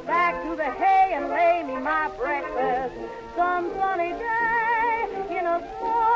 back to the hay and lay me my breakfast some sunny day in a